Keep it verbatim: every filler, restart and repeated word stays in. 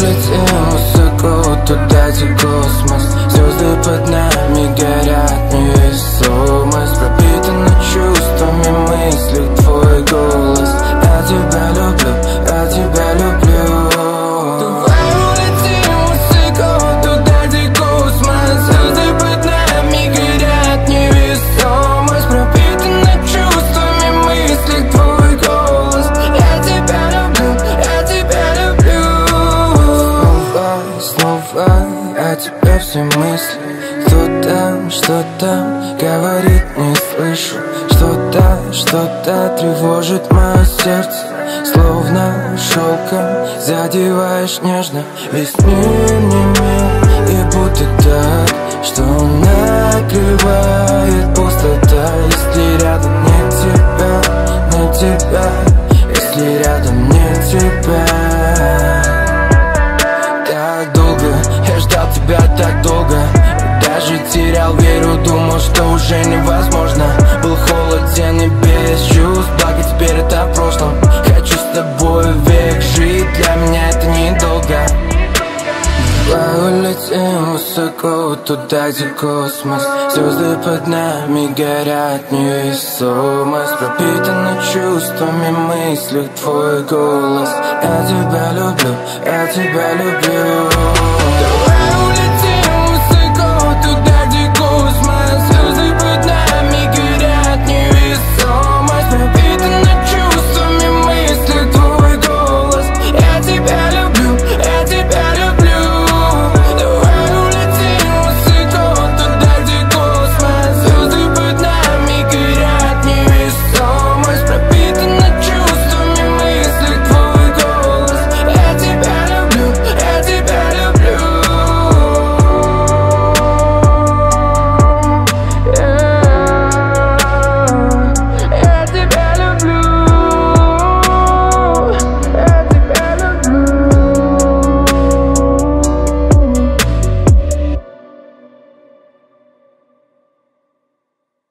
улетим высоко туда, где космос. Звезды под нами горят невесомость. Пропитаны чувствами мысли твой голос. Я тебя люблю, я тебя люблю. Давай улетим высоко туда, где космос. Звезды под нами горят невесомость. Пропитаны чувствами мысли твой голос. Я тебя люблю, я тебя люблю. Снова, снова о тебе все мысли. Кто там, что там, говорит, не слышу. Что-то, что-то тревожит мое сердце. Словно шелком задеваешь нежно. Весь мир не мир, и будто так, что накрывает пустота. Если рядом нет тебя, нет тебя, если рядом нет тебя. Так долго, я ждал тебя так долго. Даже терял веру, думал, что уже невозможно. Был холоден и без чувств, благо теперь это в прошлом. Хочу с тобой век жить, для меня это недолго. Давай улетим высоко туда, где космос. Звезды под нами горят невесомость. Пропитаны чувствами мысли твой голос. Я тебя люблю, я тебя люблю.